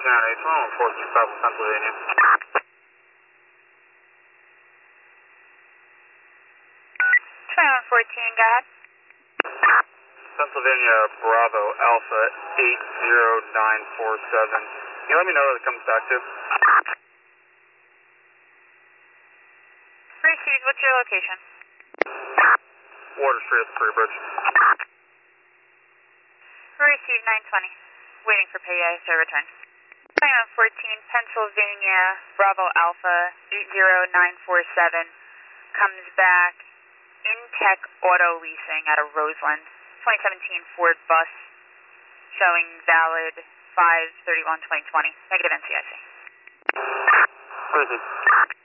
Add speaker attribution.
Speaker 1: 14 South Pennsylvania.
Speaker 2: Twenty-one 14, go ahead.
Speaker 1: Pennsylvania Bravo Alpha 80947. Can you let me know where it comes back to?
Speaker 2: Received, what's your location?
Speaker 1: Water Street at the Free Bridge.
Speaker 2: Received 920. Waiting for PA to return. 2114 Pennsylvania Bravo Alpha 80947 comes back Intech Auto Leasing out of Roseland. 2017 Ford bus showing valid 5/31/2020. Negative NCIC.
Speaker 1: Where is it?